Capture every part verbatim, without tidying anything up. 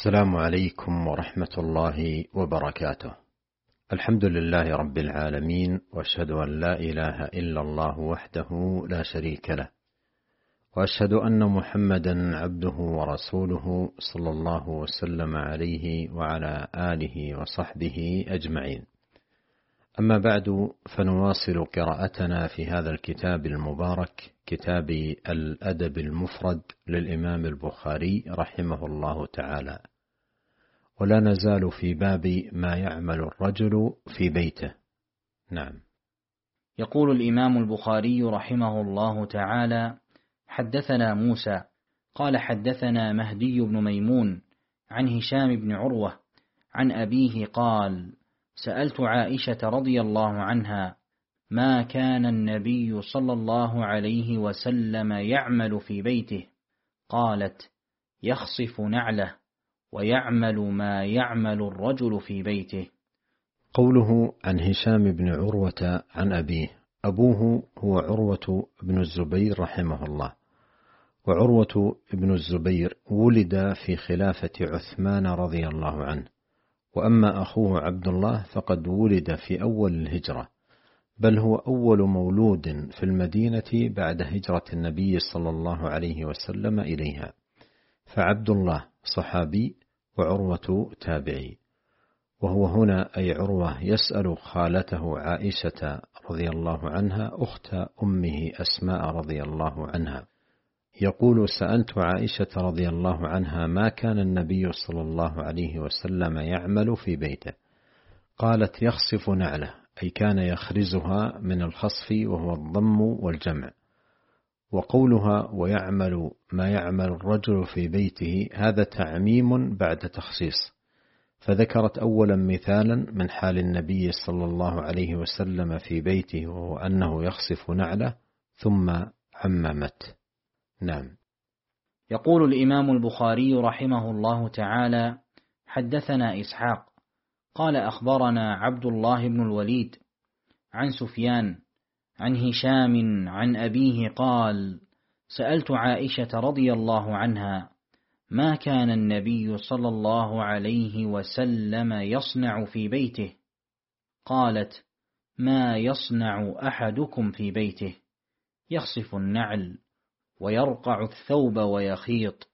السلام عليكم ورحمة الله وبركاته. الحمد لله رب العالمين، وأشهد أن لا إله إلا الله وحده لا شريك له، وأشهد أن محمدا عبده ورسوله صلى الله وسلم عليه وعلى آله وصحبه أجمعين. أما بعد، فنواصل قراءتنا في هذا الكتاب المبارك، كتاب الأدب المفرد للإمام البخاري رحمه الله تعالى، ولا نزال في باب ما يعمل الرجل في بيته. نعم. يقول الإمام البخاري رحمه الله تعالى: حدثنا موسى قال حدثنا مهدي بن ميمون عن هشام بن عروة عن أبيه قال: سألت عائشة رضي الله عنها: ما كان النبي صلى الله عليه وسلم يعمل في بيته؟ قالت: يخصف نعله ويعمل ما يعمل الرجل في بيته. قوله عن هشام بن عروة عن أبيه، أبوه هو عروة بن الزبير رحمه الله، وعروة بن الزبير ولد في خلافة عثمان رضي الله عنه، وأما أخوه عبد الله فقد ولد في أول الهجرة، بل هو أول مولود في المدينة بعد هجرة النبي صلى الله عليه وسلم إليها، فعبد الله صحابي وعروة تابعي. وهو هنا أي عروة يسأل خالته عائشة رضي الله عنها أخت أمه أسماء رضي الله عنها، يقول: سألت عائشة رضي الله عنها: ما كان النبي صلى الله عليه وسلم يعمل في بيته؟ قالت: يخصف نعله، أي كان يخرزها من الخصف وهو الضم والجمع. وقولها ويعمل ما يعمل الرجل في بيته هذا تعميم بعد تخصيص، فذكرت أولا مثالا من حال النبي صلى الله عليه وسلم في بيته، وهو أنه يخصف نعله، ثم عممت. نعم. يقول الإمام البخاري رحمه الله تعالى: حدثنا إسحاق قال أخبرنا عبد الله بن الوليد عن سفيان عن هشام عن أبيه قال: سألت عائشة رضي الله عنها: ما كان النبي صلى الله عليه وسلم يصنع في بيته؟ قالت: ما يصنع أحدكم في بيته؟ يخصف النعل ويرقع الثوب ويخيط.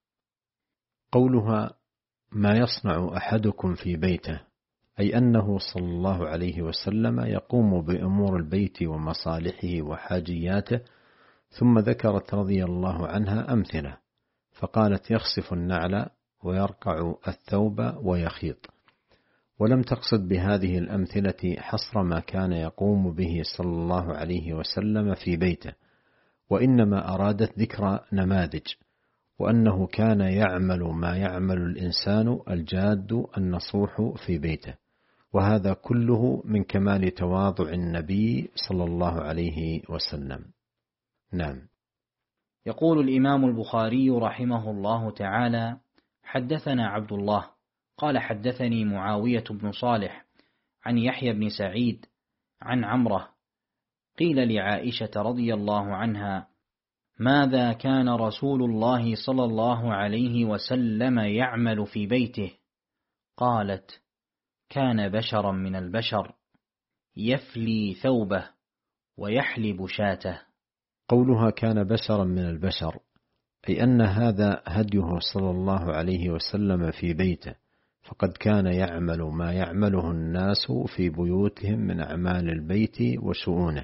قولها ما يصنع أحدكم في بيته، أي أنه صلى الله عليه وسلم يقوم بأمور البيت ومصالحه وحاجياته، ثم ذكرت رضي الله عنها أمثلة، فقالت: يخصف النعل ويرقع الثوب ويخيط، ولم تقصد بهذه الأمثلة حصر ما كان يقوم به صلى الله عليه وسلم في بيته، وإنما أرادت ذكر نماذج، وأنه كان يعمل ما يعمل الإنسان الجاد النصوح في بيته، وهذا كله من كمال تواضع النبي صلى الله عليه وسلم. نعم. يقول الإمام البخاري رحمه الله تعالى: حدثنا عبد الله قال حدثني معاوية بن صالح عن يحيى بن سعيد عن عمره قيل لعائشة رضي الله عنها: ماذا كان رسول الله صلى الله عليه وسلم يعمل في بيته؟ قالت: كان بشرا من البشر، يفلي ثوبه ويحلب شاته. قولها كان بشرا من البشر، أي أن هذا هديه صلى الله عليه وسلم في بيته، فقد كان يعمل ما يعمله الناس في بيوتهم من أعمال البيت وشؤونه.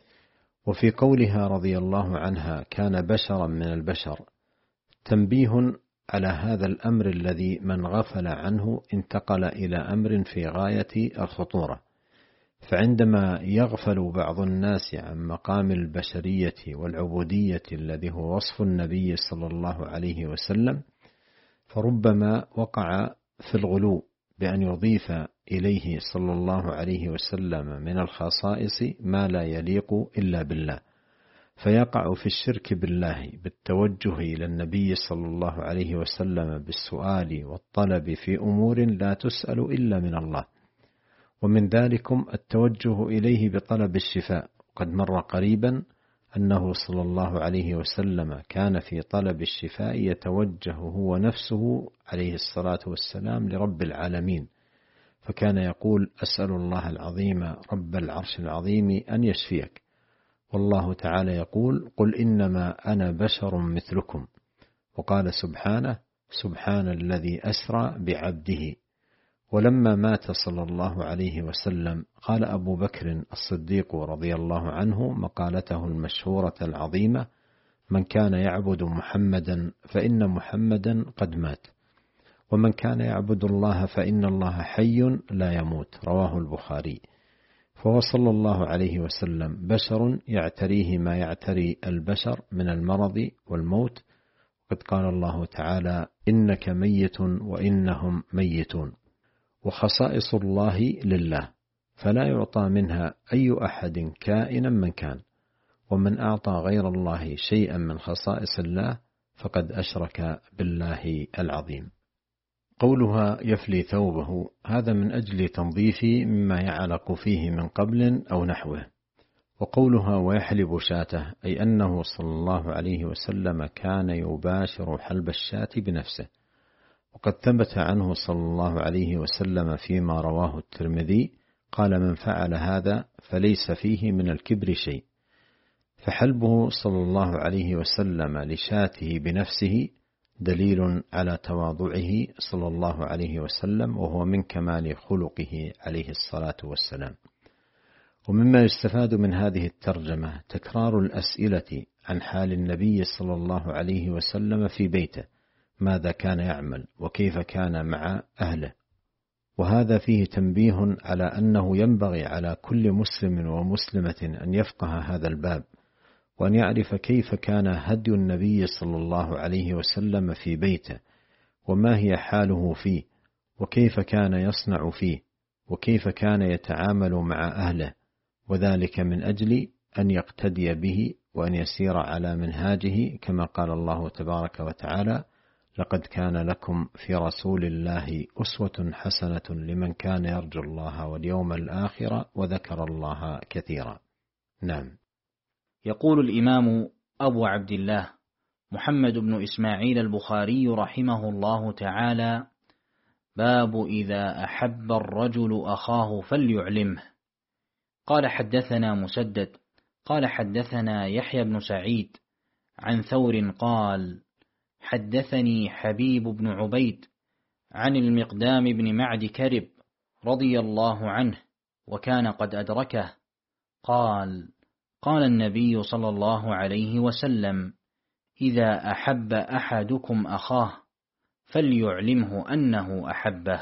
وفي قولها رضي الله عنها كان بشرا من البشر تنبيه على هذا الأمر الذي من غفل عنه انتقل إلى أمر في غاية الخطورة، فعندما يغفل بعض الناس عن مقام البشرية والعبودية الذي هو وصف النبي صلى الله عليه وسلم، فربما وقع في الغلو بأن يضيف إليه صلى الله عليه وسلم من الخصائص ما لا يليق إلا بالله، فيقع في الشرك بالله بالتوجه إلى النبي صلى الله عليه وسلم بالسؤال والطلب في أمور لا تسأل إلا من الله، ومن ذلكم التوجه إليه بطلب الشفاء. قد مر قريبا أنه صلى الله عليه وسلم كان في طلب الشفاء يتوجه هو نفسه عليه الصلاة والسلام لرب العالمين، فكان يقول: أسأل الله العظيم رب العرش العظيم أن يشفيك. والله تعالى يقول: قل إنما أنا بشر مثلكم. وقال سبحانه: سبحان الذي أسرى بعبده. ولما مات صلى الله عليه وسلم قال أبو بكر الصديق رضي الله عنه مقالته المشهورة العظيمة: من كان يعبد محمدا فإن محمدا قد مات، ومن كان يعبد الله فإن الله حي لا يموت. رواه البخاري. فهو صلى الله عليه وسلم بشر يعتريه ما يعتري البشر من المرض والموت، وقد قال الله تعالى: إنك ميت وإنهم ميتون. وخصائص الله لله، فلا يعطى منها أي أحد كائنا من كان، ومن أعطى غير الله شيئا من خصائص الله فقد أشرك بالله العظيم. قولها يفلي ثوبه، هذا من أجل تنظيف مما يعلق فيه من قبل أو نحوه. وقولها ويحلب شاته، أي أنه صلى الله عليه وسلم كان يباشر حلب الشاة بنفسه. وقد ثبت عنه صلى الله عليه وسلم فيما رواه الترمذي قال: من فعل هذا فليس فيه من الكبر شيء. فحلبه صلى الله عليه وسلم لشاته بنفسه دليل على تواضعه صلى الله عليه وسلم، وهو من كمال خلقه عليه الصلاة والسلام. ومما يستفاد من هذه الترجمة تكرار الأسئلة عن حال النبي صلى الله عليه وسلم في بيته، ماذا كان يعمل وكيف كان مع أهله. وهذا فيه تنبيه على أنه ينبغي على كل مسلم ومسلمة أن يفقه هذا الباب، وأن يعرف كيف كان هدي النبي صلى الله عليه وسلم في بيته، وما هي حاله فيه، وكيف كان يصنع فيه، وكيف كان يتعامل مع أهله، وذلك من أجل أن يقتدي به وأن يسير على منهاجه، كما قال الله تبارك وتعالى: لقد كان لكم في رسول الله أسوة حسنة لمن كان يرجو الله واليوم الآخر وذكر الله كثيرا. نعم. يقول الإمام أبو عبد الله محمد بن إسماعيل البخاري رحمه الله تعالى: باب إذا أحب الرجل أخاه فليعلمه. قال: حدثنا مسدد قال: حدثنا يحيى بن سعيد عن ثور قال: حدثني حبيب بن عبيد عن المقدام بن معد كرب رضي الله عنه وكان قد أدركه قال: قال النبي صلى الله عليه وسلم: إذا أحب أحدكم أخاه فليعلمه أنه أحبه.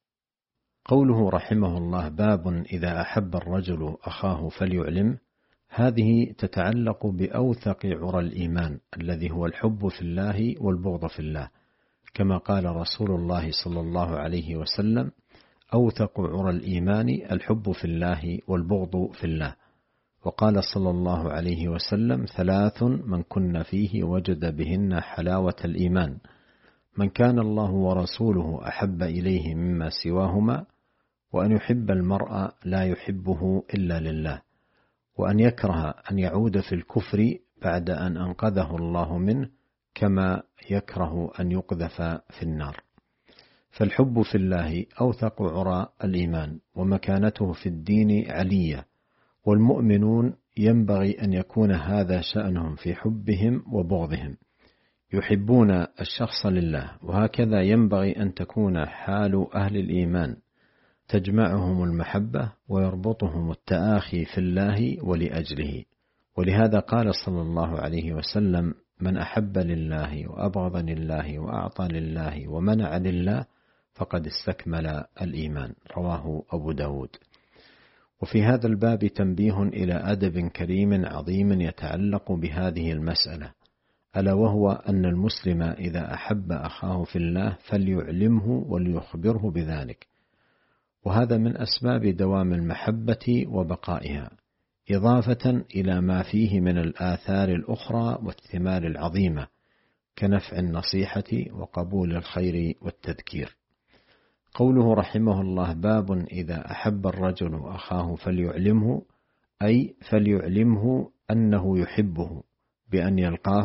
قوله رحمه الله: باب إذا أحب الرجل أخاه فليعلمه، هذه تتعلق بأوثق عرى الإيمان الذي هو الحب في الله والبغض في الله، كما قال رسول الله صلى الله عليه وسلم: أوثق عرى الإيمان الحب في الله والبغض في الله. وقال صلى الله عليه وسلم: ثلاث من كن فيه وجد بهن حلاوة الإيمان: من كان الله ورسوله أحب إليه مما سواهما، وأن يحب المرء لا يحبه إلا لله، وأن يكره أن يعود في الكفر بعد أن أنقذه الله منه، كما يكره أن يقذف في النار. فالحب في الله أوثق عرى الإيمان، ومكانته في الدين علية، والمؤمنون ينبغي أن يكون هذا شأنهم في حبهم وبغضهم، يحبون الشخص لله، وهكذا ينبغي أن تكون حال أهل الإيمان، تجمعهم المحبة ويربطهم التآخي في الله ولأجله. ولهذا قال صلى الله عليه وسلم: من أحب لله وأبغض لله وأعطى لله ومنع لله فقد استكمل الإيمان. رواه أبو داود. وفي هذا الباب تنبيه إلى أدب كريم عظيم يتعلق بهذه المسألة، ألا وهو أن المسلم إذا أحب أخاه في الله فليعلمه وليخبره بذلك، وهذا من أسباب دوام المحبة وبقائها، إضافة إلى ما فيه من الآثار الأخرى والثمار العظيمة كنفع النصيحة وقبول الخير والتذكير. قوله رحمه الله: باب إذا أحب الرجل أخاه فليعلمه، أي فليعلمه أنه يحبه بأن يلقاه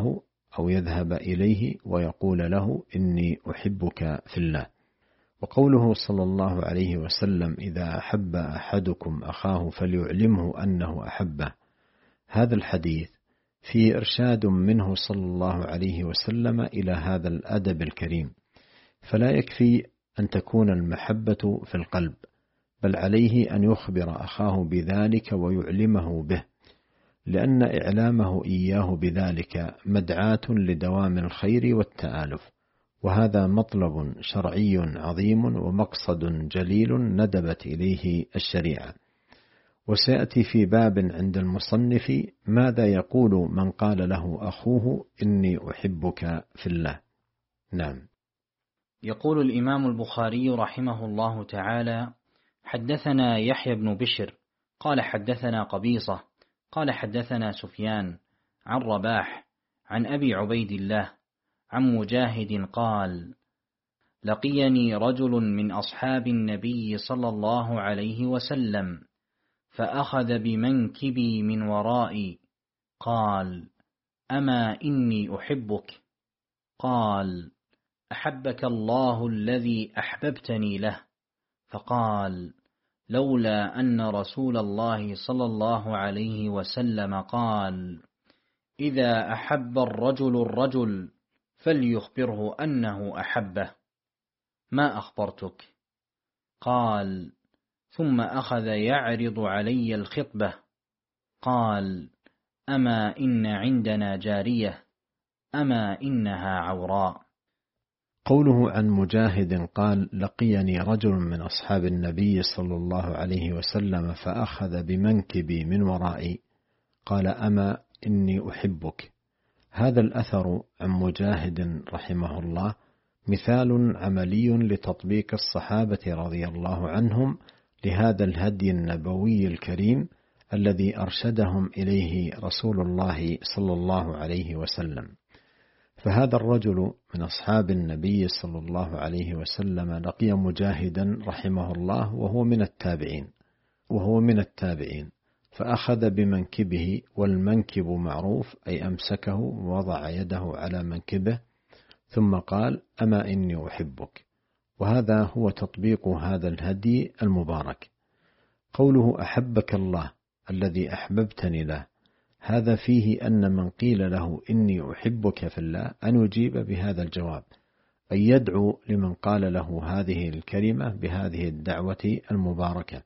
أو يذهب إليه ويقول له إني أحبك في الله. وقوله صلى الله عليه وسلم إذا أحب أحدكم أخاه فليعلمه أنه أحبه، هذا الحديث فيه إرشاد منه صلى الله عليه وسلم إلى هذا الأدب الكريم، فلا يكفي أن تكون المحبة في القلب، بل عليه أن يخبر أخاه بذلك ويعلمه به، لأن إعلامه إياه بذلك مدعاة لدوام الخير والتآلف، وهذا مطلب شرعي عظيم ومقصد جليل ندبت إليه الشريعة. وسيأتي في باب عند المصنف ماذا يقول من قال له أخوه إني أحبك في الله. نعم. يقول الإمام البخاري رحمه الله تعالى: حدثنا يحيى بن بشر قال حدثنا قبيصة قال حدثنا سفيان عن رباح عن أبي عبيد الله عن مجاهد قال: لقيني رجل من أصحاب النبي صلى الله عليه وسلم فأخذ بمنكبي من ورائي قال: أما إني أحبك؟ قال: أحبك الله الذي أحببتني له. فقال: لولا أن رسول الله صلى الله عليه وسلم قال: إذا أحب الرجل الرجل فليخبره أنه أحبه، ما أخبرتك؟ قال: ثم أخذ يعرض علي الخطبة قال: أما إن عندنا جارية أما إنها عوراء. قوله عن مجاهد قال: لقيني رجل من أصحاب النبي صلى الله عليه وسلم فأخذ بمنكبي من ورائي قال: أما إني أحبك. هذا الأثر عن مجاهد رحمه الله مثال عملي لتطبيق الصحابة رضي الله عنهم لهذا الهدي النبوي الكريم الذي أرشدهم إليه رسول الله صلى الله عليه وسلم. فهذا الرجل من أصحاب النبي صلى الله عليه وسلم لقي مجاهدا رحمه الله وهو من التابعين وهو من التابعين فأخذ بمنكبه، والمنكب معروف أي أمسكه ووضع يده على منكبه ثم قال: أما إني أحبك. وهذا هو تطبيق هذا الهدي المبارك. قوله أحبك الله الذي أحببتني له، هذا فيه أن من قيل له إني أحبك في الله أن يجيب بهذا الجواب، أي يدعو لمن قال له هذه الكلمة بهذه الدعوة المباركة.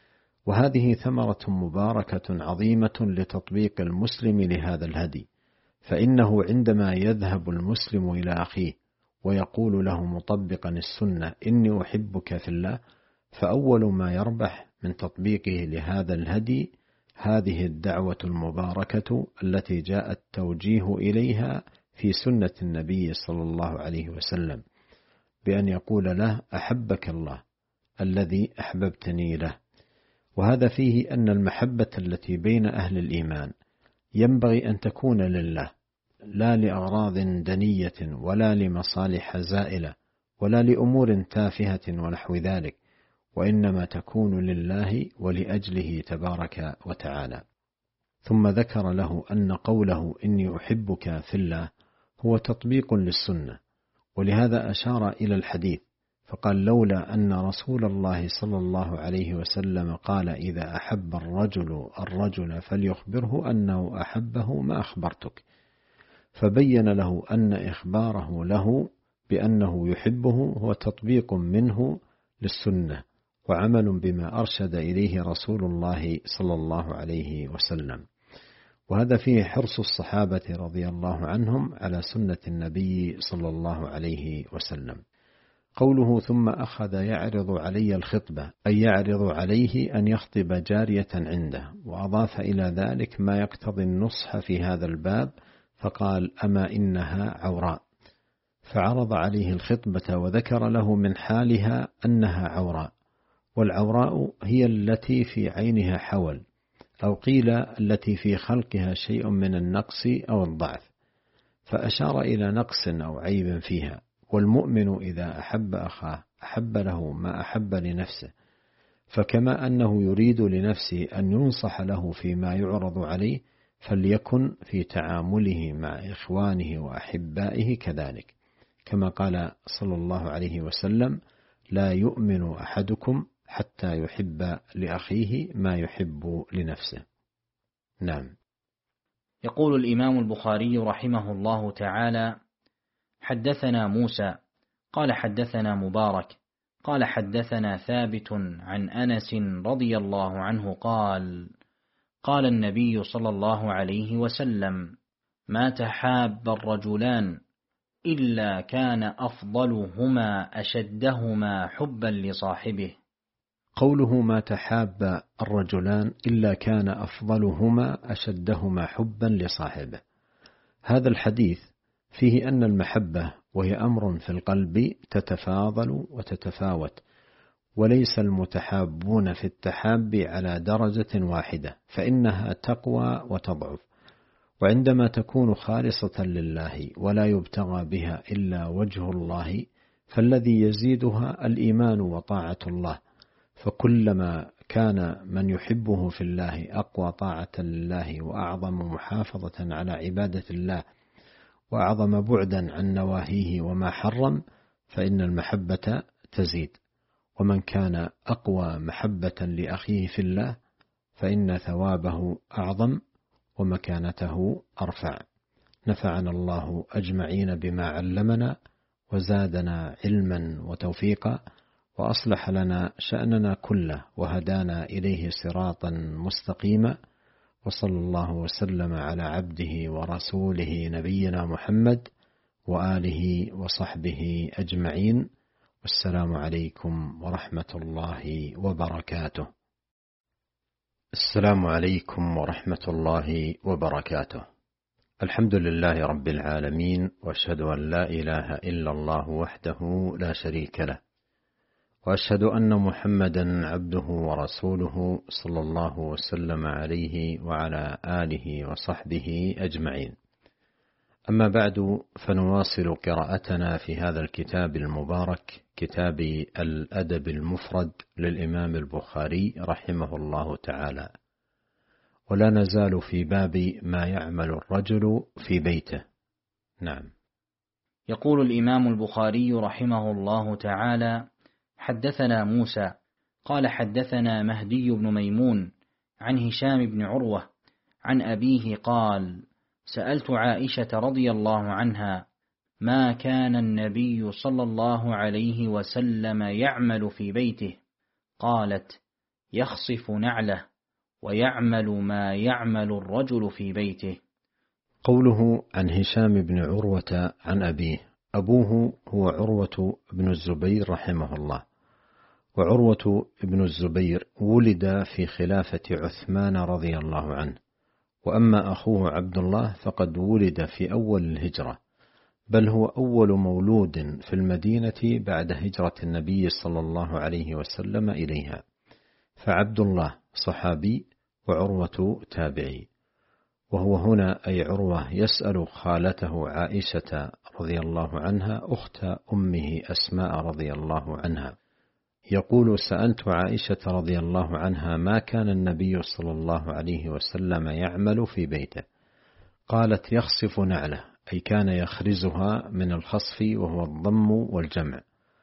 وهذه ثمرة مباركة عظيمة لتطبيق المسلم لهذا الهدي، فإنه عندما يذهب المسلم إلى أخيه ويقول له مطبقا السنة إني أحبك في الله، فأول ما يربح من تطبيقه لهذا الهدي هذه الدعوة المباركة التي جاء التوجيه إليها في سنة النبي صلى الله عليه وسلم، بأن يقول له: أحبك الله الذي أحببتني له. وهذا فيه أن المحبة التي بين أهل الإيمان ينبغي أن تكون لله، لا لأغراض دنية ولا لمصالح زائلة ولا لأمور تافهة ونحو ذلك، وإنما تكون لله ولأجله تبارك وتعالى. ثم ذكر له أن قوله إني أحبك في الله هو تطبيق للسنة، ولهذا أشار إلى الحديث فقال: لولا أن رسول الله صلى الله عليه وسلم قال إذا أحب الرجل الرجل فليخبره أنه أحبه ما أخبرتك. فبين له أن إخباره له بأنه يحبه هو تطبيق منه للسنة وعمل بما أرشد إليه رسول الله صلى الله عليه وسلم. وهذا فيه حرص الصحابة رضي الله عنهم على سنة النبي صلى الله عليه وسلم. قوله ثم أخذ يعرض علي الخطبة، أي يعرض عليه أن يخطب جارية عنده، وأضاف إلى ذلك ما يقتضي النصح في هذا الباب فقال: أما إنها عوراء. فعرض عليه الخطبة وذكر له من حالها أنها عوراء، والعوراء هي التي في عينها حول، أو قيل التي في خلقها شيء من النقص أو الضعف، فأشار إلى نقص أو عيب فيها. والمؤمن إذا أحب أخاه أحب له ما أحب لنفسه، فكما أنه يريد لنفسه أن ينصح له فيما يعرض عليه، فليكن في تعامله مع إخوانه وأحبائه كذلك، كما قال صلى الله عليه وسلم: لا يؤمن أحدكم حتى يحب لأخيه ما يحب لنفسه. نعم. يقول الإمام البخاري رحمه الله تعالى: حدثنا موسى قال حدثنا مبارك قال حدثنا ثابت عن أنس رضي الله عنه قال: قال النبي صلى الله عليه وسلم: ما تحاب الرجلان إلا كان أفضلهما أشدهما حبا لصاحبه. قوله ما تحاب الرجلان إلا كان أفضلهما أشدهما حبا لصاحبه، هذا الحديث فيه أن المحبة وهي أمر في القلب تتفاضل وتتفاوت، وليس المتحابون في التحاب على درجة واحدة، فإنها تقوى وتضعف، وعندما تكون خالصة لله ولا يبتغى بها إلا وجه الله فالذي يزيدها الإيمان وطاعة الله، فكلما كان من يحبه في الله أقوى طاعة لله وأعظم محافظة على عبادة الله وأعظم بعدا عن نواهيه وما حرم، فإن المحبة تزيد. ومن كان أقوى محبة لأخيه في الله فإن ثوابه أعظم ومكانته أرفع. نفعنا الله أجمعين بما علمنا وزادنا علما وتوفيقا، وأصلح لنا شأننا كله وهدانا إليه صراطا مستقيما، وصلى الله وسلم على عبده ورسوله نبينا محمد وآله وصحبه أجمعين، والسلام عليكم ورحمة الله وبركاته. السلام عليكم ورحمة الله وبركاته. الحمد لله رب العالمين، وأشهد أن لا إله إلا الله وحده لا شريك له، وأشهد أن محمدا عبده ورسوله صلى الله وسلم عليه وعلى آله وصحبه أجمعين. أما بعد، فنواصل قراءتنا في هذا الكتاب المبارك، كتاب الأدب المفرد للإمام البخاري رحمه الله تعالى، ولا نزال في باب ما يعمل الرجل في بيته. نعم. يقول الإمام البخاري رحمه الله تعالى: حدثنا موسى قال حدثنا مهدي بن ميمون عن هشام بن عروة عن أبيه قال: سألت عائشة رضي الله عنها: ما كان النبي صلى الله عليه وسلم يعمل في بيته؟ قالت: يخصف نعله ويعمل ما يعمل الرجل في بيته. قوله عن هشام بن عروة عن أبيه، أبوه هو عروة بن الزبير رحمه الله، وعروة بن الزبير ولد في خلافة عثمان رضي الله عنه، وأما أخوه عبد الله فقد ولد في أول الهجرة، بل هو أول مولود في المدينة بعد هجرة النبي صلى الله عليه وسلم إليها، فعبد الله صحابي وعروة تابعي. وهو هنا أي عروة يسأل خالته عائشة رضي الله عنها أخت أمه أسماء رضي الله عنها، يقول: سألت عائشة رضي الله عنها ما كان النبي صلى الله عليه وسلم يعمل في بيته؟ قالت: يخصف نعله، أي كان يخرزها من الخصف وهو الضم والجمع.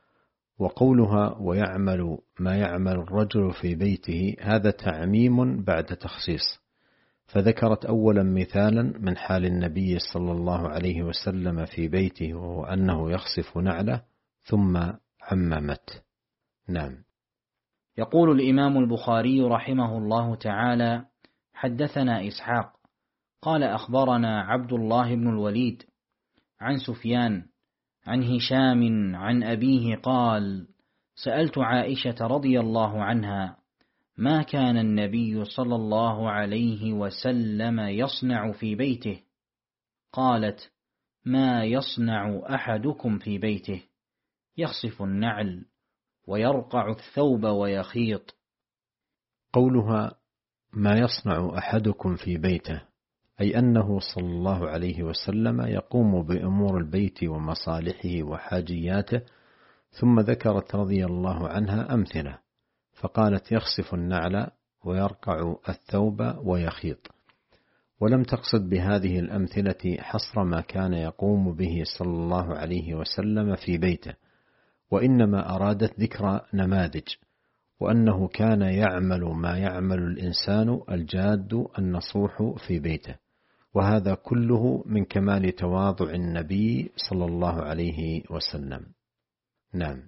وقولها ويعمل ما يعمل الرجل في بيته هذا تعميم بعد تخصيص، فذكرت أولا مثالا من حال النبي صلى الله عليه وسلم في بيته وهو أنه يخصف نعله، ثم عممت. نعم. يقول الإمام البخاري رحمه الله تعالى: حدثنا إسحاق قال أخبرنا عبد الله بن الوليد عن سفيان عن هشام عن أبيه قال: سألت عائشة رضي الله عنها: ما كان النبي صلى الله عليه وسلم يصنع في بيته؟ قالت: ما يصنع أحدكم في بيته؟ يخصف النعل ويرقع الثوب ويخيط. قولها ما يصنع أحدكم في بيته، أي أنه صلى الله عليه وسلم يقوم بأمور البيت ومصالحه وحاجياته، ثم ذكرت رضي الله عنها أمثلة، فقالت: يخصف النعل ويرقع الثوب ويخيط. ولم تقصد بهذه الأمثلة حصر ما كان يقوم به صلى الله عليه وسلم في بيته، وإنما أرادت ذكر نماذج، وأنه كان يعمل ما يعمل الإنسان الجاد النصوح في بيته، وهذا كله من كمال تواضع النبي صلى الله عليه وسلم. نعم.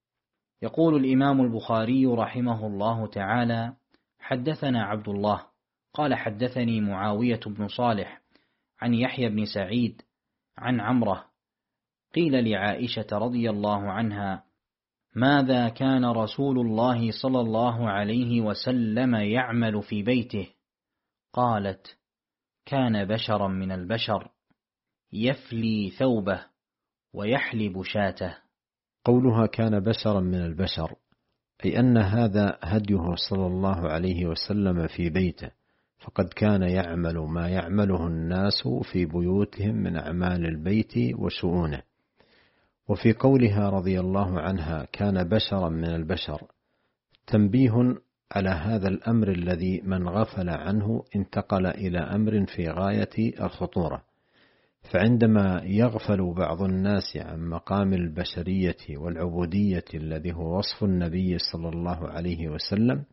يقول الإمام البخاري رحمه الله تعالى: حدثنا عبد الله قال حدثني معاوية بن صالح عن يحيى بن سعيد عن عمره قيل لعائشة رضي الله عنها: ماذا كان رسول الله صلى الله عليه وسلم يعمل في بيته؟ قالت: كان بشرا من البشر يفلي ثوبه ويحلب شاته. قولها كان بشرا من البشر أي أن هذا هديه صلى الله عليه وسلم في بيته، فقد كان يعمل ما يعمله الناس في بيوتهم من أعمال البيت وشؤونه. وفي قولها رضي الله عنها كان بشرا من البشر تنبيه على هذا الأمر الذي من غفل عنه انتقل إلى أمر في غاية الخطورة. فعندما يغفل بعض الناس عن مقام البشرية والعبودية الذي هو وصف النبي صلى الله عليه وسلم،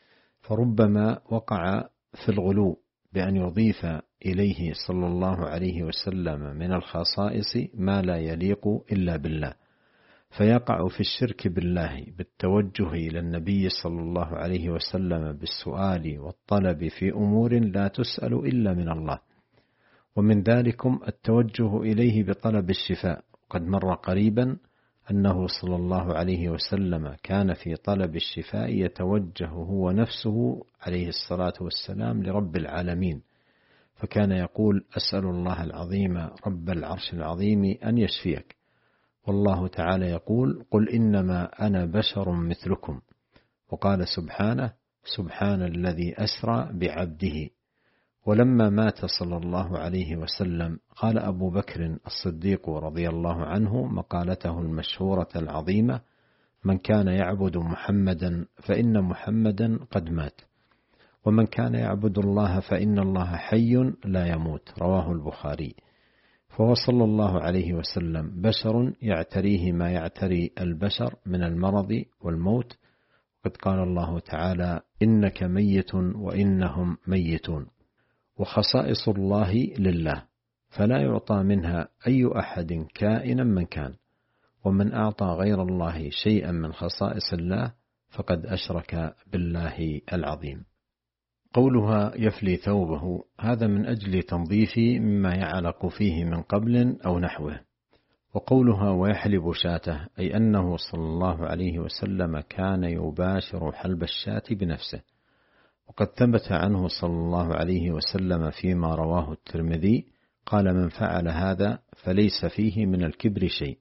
فربما وقع في الغلو بأن يضيف إليه صلى الله عليه وسلم من الخصائص ما لا يليق إلا بالله، فيقع في الشرك بالله بالتوجه إلى النبي صلى الله عليه وسلم بالسؤال والطلب في أمور لا تسأل إلا من الله. ومن ذلكم التوجه إليه بطلب الشفاء. قد مر قريبا أنه صلى الله عليه وسلم كان في طلب الشفاء يتوجه هو نفسه عليه الصلاة والسلام لرب العالمين، فكان يقول: أسأل الله العظيم رب العرش العظيم أن يشفيك. والله تعالى يقول: قل إنما أنا بشر مثلكم. وقال سبحانه: سبحان الذي أسرى بعبده. ولما مات صلى الله عليه وسلم قال أبو بكر الصديق رضي الله عنه مقالته المشهورة العظيمة: من كان يعبد محمدا فإن محمدا قد مات، ومن كان يعبد الله فإن الله حي لا يموت. رواه البخاري. فهو صلى الله عليه وسلم بشر يعتريه ما يعتري البشر من المرض والموت. قد قال الله تعالى: إنك ميت وإنهم ميتون. وخصائص الله لله، فلا يعطى منها أي أحد كائنا من كان، ومن أعطى غير الله شيئا من خصائص الله فقد أشرك بالله العظيم. قولها يفلي ثوبه هذا من أجل تنظيف مما يعلق فيه من قبل أو نحوه. وقولها ويحلب شاته أي أنه صلى الله عليه وسلم كان يباشر حلب الشاة بنفسه. وقد ثبت عنه صلى الله عليه وسلم فيما رواه الترمذي قال: من فعل هذا فليس فيه من الكبر شيء.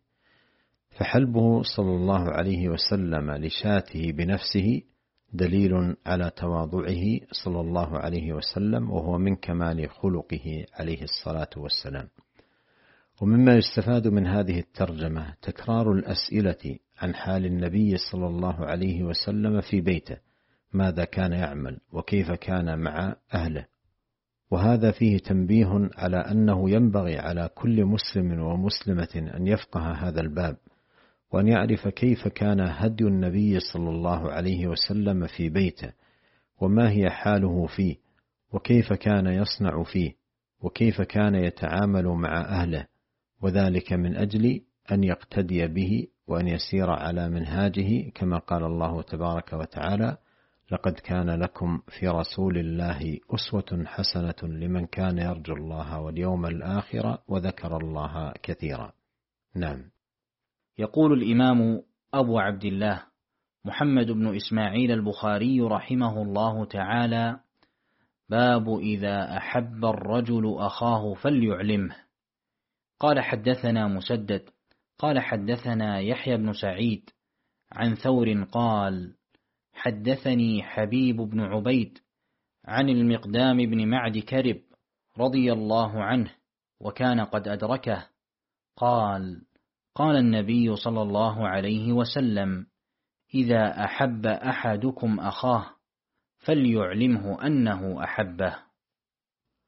فحلبه صلى الله عليه وسلم لشاته بنفسه دليل على تواضعه صلى الله عليه وسلم، وهو من كمال خلقه عليه الصلاة والسلام. ومما يستفاد من هذه الترجمة تكرار الأسئلة عن حال النبي صلى الله عليه وسلم في بيته، ماذا كان يعمل وكيف كان مع أهله. وهذا فيه تنبيه على أنه ينبغي على كل مسلم ومسلمة أن يفقه هذا الباب، وأن يعرف كيف كان هدي النبي صلى الله عليه وسلم في بيته، وما هي حاله فيه، وكيف كان يصنع فيه، وكيف كان يتعامل مع أهله، وذلك من أجل أن يقتدي به وأن يسير على منهاجه، كما قال الله تبارك وتعالى: لقد كان لكم في رسول الله أسوة حسنة لمن كان يرجو الله واليوم الآخر وذكر الله كثيرا. نعم. يقول الإمام أبو عبد الله محمد بن إسماعيل البخاري رحمه الله تعالى: باب إذا أحب الرجل أخاه فليعلمه. قال حدثنا مسدد قال حدثنا يحيى بن سعيد عن ثور قال: حدثني حبيب بن عبيد عن المقدام بن معد كرب رضي الله عنه وكان قد أدركه قال: قال النبي صلى الله عليه وسلم: إذا أحب أحدكم أخاه فليعلمه أنه أحبه.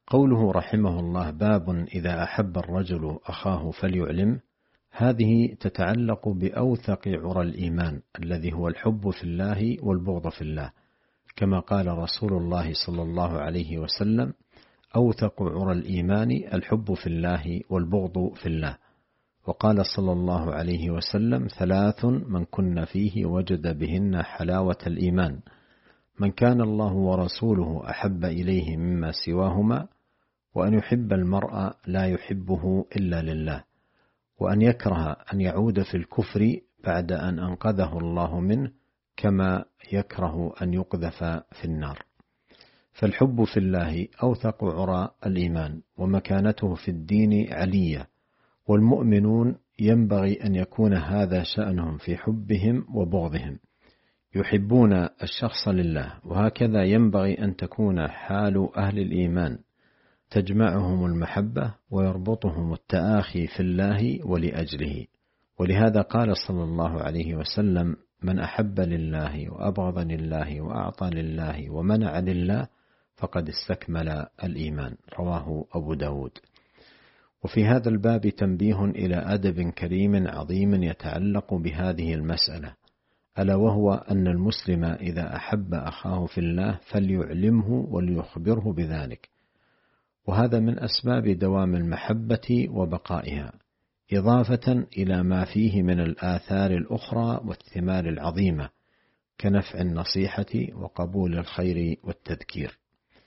قوله رحمه الله: باب إذا أحب الرجل أخاه فليعلم، هذه تتعلق بأوثق عرى الإيمان الذي هو الحب في الله والبغض في الله، كما قال رسول الله صلى الله عليه وسلم: أوثق عرى الإيمان الحب في الله والبغض في الله. وقال صلى الله عليه وسلم: ثلاث من كن فيه وجد بهن حلاوة الإيمان: من كان الله ورسوله أحب إليه مما سواهما، وأن يحب المرء لا يحبه إلا لله، وأن يكره أن يعود في الكفر بعد أن أنقذه الله منه، كما يكره أن يقذف في النار. فالحب في الله أوثق عرى الإيمان، ومكانته في الدين علية، والمؤمنون ينبغي أن يكون هذا شأنهم في حبهم وبغضهم، يحبون الشخص لله، وهكذا ينبغي أن تكون حال أهل الإيمان، تجمعهم المحبة ويربطهم التآخي في الله ولأجله. ولهذا قال صلى الله عليه وسلم: من أحب لله وأبغض لله وأعطى لله ومنع لله فقد استكمل الإيمان. رواه أبو داود. وفي هذا الباب تنبيه إلى أدب كريم عظيم يتعلق بهذه المسألة، ألا وهو أن المسلم إذا أحب أخاه في الله فليعلمه وليخبره بذلك، وهذا من أسباب دوام المحبة وبقائها، إضافة إلى ما فيه من الآثار الأخرى والثمار العظيمة كنفع النصيحة وقبول الخير والتذكير.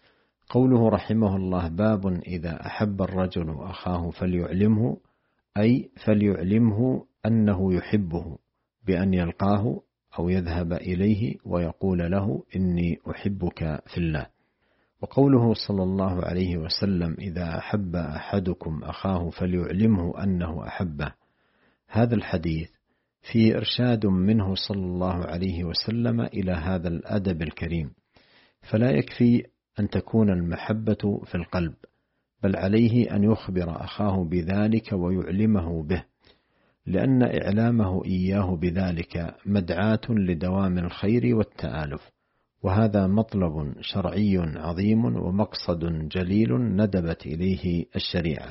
قوله رحمه الله: باب إذا أحب الرجل أخاه فليعلمه، أي فليعلمه أنه يحبه بأن يلقاه أو يذهب إليه ويقول له: إني أحبك في الله. وقوله صلى الله عليه وسلم: إذا أحب أحدكم أخاه فليعلمه أنه أحبه، هذا الحديث فيه إرشاد منه صلى الله عليه وسلم إلى هذا الأدب الكريم، فلا يكفي أن تكون المحبة في القلب، بل عليه أن يخبر أخاه بذلك ويعلمه به، لأن إعلامه إياه بذلك مدعاة لدوام الخير والتآلف، وهذا مطلب شرعي عظيم ومقصد جليل ندبت إليه الشريعة.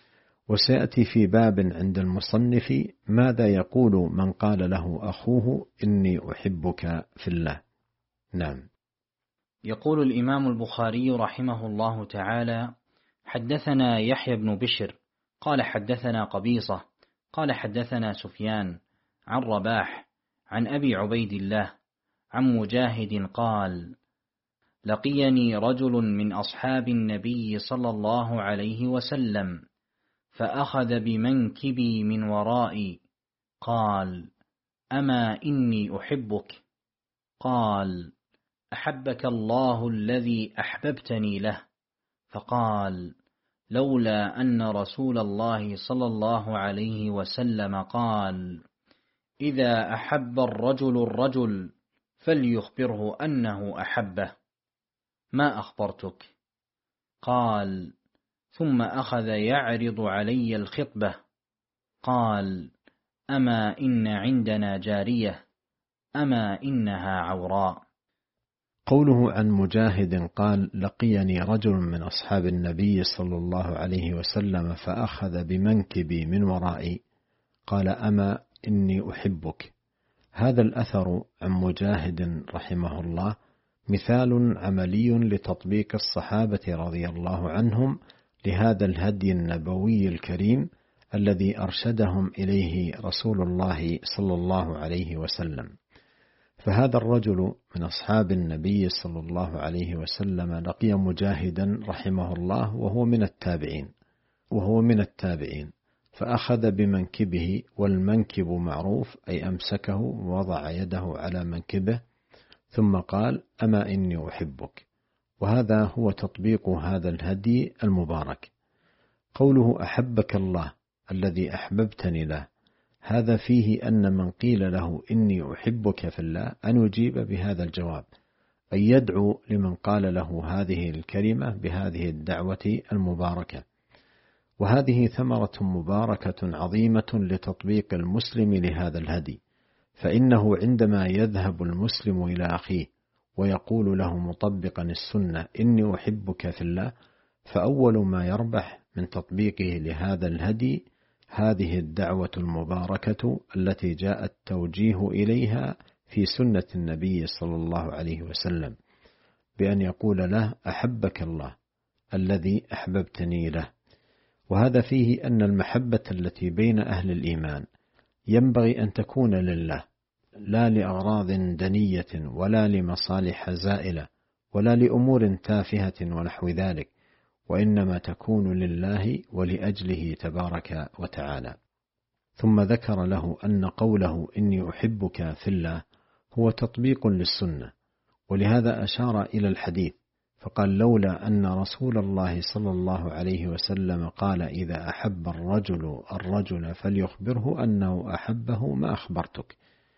وسيأتي في باب عند المصنف ماذا يقول من قال له أخوه: إني أحبك في الله. نعم. يقول الإمام البخاري رحمه الله تعالى: حدثنا يحيى بن بشر قال حدثنا قبيصة قال حدثنا سفيان عن رباح عن أبي عبيد الله عن مجاهد قال: لقيني رجل من أصحاب النبي صلى الله عليه وسلم فأخذ بمنكبي من ورائي قال: أما إني أحبك؟ قال: أحبك الله الذي أحببتني له. فقال: لولا أن رسول الله صلى الله عليه وسلم قال: إذا أحب الرجل الرجل فليخبره أنه أحبه، ما أخبرتك؟ قال: ثم أخذ يعرض علي الخطبة. قال: أما إن عندنا جارية، أما إنها عوراء. قوله عن مجاهد قال: لقيني رجل من أصحاب النبي صلى الله عليه وسلم فأخذ بمنكبي من ورائي قال: أما إني أحبك. هذا الأثر عن مجاهد رحمه الله مثال عملي لتطبيق الصحابة رضي الله عنهم لهذا الهدي النبوي الكريم الذي أرشدهم إليه رسول الله صلى الله عليه وسلم. فهذا الرجل من أصحاب النبي صلى الله عليه وسلم لقي مجاهدا رحمه الله وهو من التابعين وهو من التابعين فأخذ بمنكبه، والمنكب معروف أي أمسكه ووضع يده على منكبه ثم قال: أما إني أحبك. وهذا هو تطبيق هذا الهدي المبارك. قوله: أحبك الله الذي أحببتني له، هذا فيه أن من قيل له إني أحبك في الله أن يجيب بهذا الجواب، أن يدعو لمن قال له هذه الكلمة بهذه الدعوة المباركة. وهذه ثمرة مباركة عظيمة لتطبيق المسلم لهذا الهدي، فإنه عندما يذهب المسلم إلى أخيه ويقول له مطبقا السنة: إني أحبك في الله، فأول ما يربح من تطبيقه لهذا الهدي هذه الدعوة المباركة التي جاء التوجيه إليها في سنة النبي صلى الله عليه وسلم، بأن يقول له: أحبك الله الذي أحببتني له. وهذا فيه أن المحبة التي بين أهل الإيمان ينبغي أن تكون لله، لا لأغراض دنية ولا لمصالح زائلة ولا لأمور تافهة ونحو ذلك، وإنما تكون لله ولأجله تبارك وتعالى. ثم ذكر له أن قوله إني أحبك في الله هو تطبيق للسنة، ولهذا أشار إلى الحديث فقال: لولا أن رسول الله صلى الله عليه وسلم قال إذا أحب الرجل الرجل فليخبره أنه أحبه ما أخبرتك،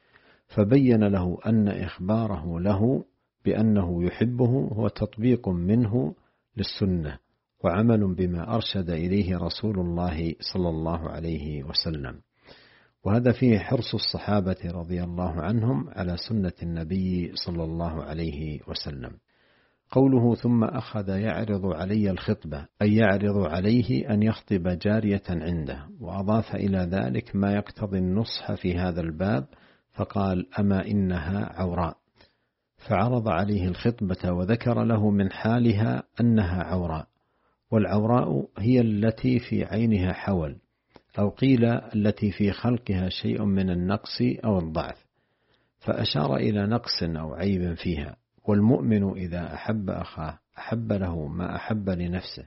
فبين له أن إخباره له بأنه يحبه هو تطبيق منه للسنة وعمل بما أرشد إليه رسول الله صلى الله عليه وسلم. وهذا فيه حرص الصحابة رضي الله عنهم على سنة النبي صلى الله عليه وسلم. قوله ثم أخذ يعرض علي الخطبة، أي يعرض عليه أن يخطب جارية عنده، وأضاف إلى ذلك ما يقتضي النصح في هذا الباب، فقال: أما إنها عوراء، فعرض عليه الخطبة وذكر له من حالها أنها عوراء، والعوراء هي التي في عينها حول، أو قيل التي في خلقها شيء من النقص أو الضعف، فأشار إلى نقص أو عيب فيها. والمؤمن إذا أحب أخاه أحب له ما أحب لنفسه،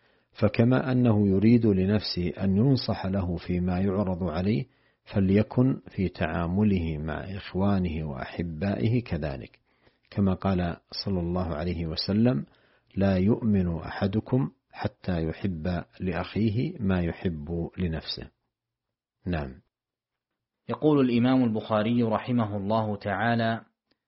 فكما أنه يريد لنفسه أن ينصح له فيما يعرض عليه، فليكن في تعامله مع إخوانه وأحبائه كذلك، كما قال صلى الله عليه وسلم: لا يؤمن أحدكم حتى يحب لأخيه ما يحب لنفسه. نعم. يقول الإمام البخاري رحمه الله تعالى: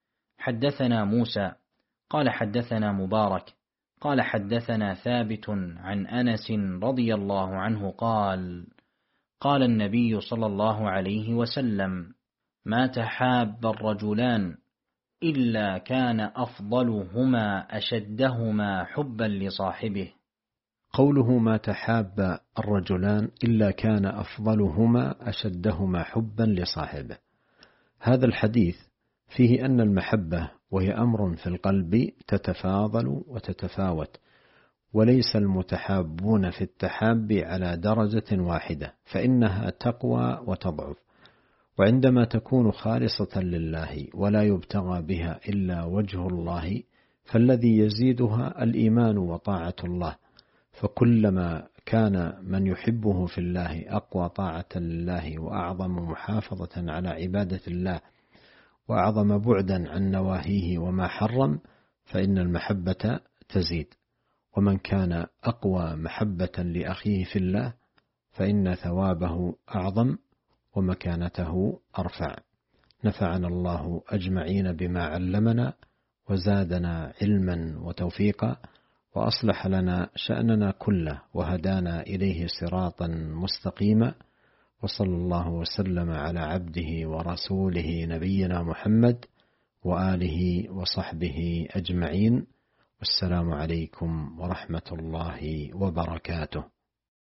حدثنا موسى قال حدثنا مبارك قال حدثنا ثابت عن أنس رضي الله عنه قال: قال النبي صلى الله عليه وسلم: ما تحاب الرجلان إلا كان أفضلهما أشدهما حبا لصاحبه. قوله ما تحاب الرجلان إلا كان أفضلهما أشدهما حبا لصاحبه، هذا الحديث فيه أن المحبة وهي أمر في القلب تتفاضل وتتفاوت، وليس المتحابون في التحاب على درجة واحدة، فإنها تقوى وتضعف، وعندما تكون خالصة لله ولا يبتغى بها إلا وجه الله فالذي يزيدها الإيمان وطاعة الله، فكلما كان من يحبه في الله أقوى طاعة لله وأعظم محافظة على عبادة الله وأعظم بعدا عن نواهيه وما حرم، فإن المحبة تزيد. ومن كان أقوى محبة لأخيه في الله فإن ثوابه أعظم ومكانته أرفع. نفعنا الله أجمعين بما علمنا وزادنا علما وتوفيقا، وأصلح لنا شأننا كله وهدانا إليه صراطا مستقيما، وصلى الله وسلم على عبده ورسوله نبينا محمد وآله وصحبه أجمعين، والسلام عليكم ورحمة الله وبركاته.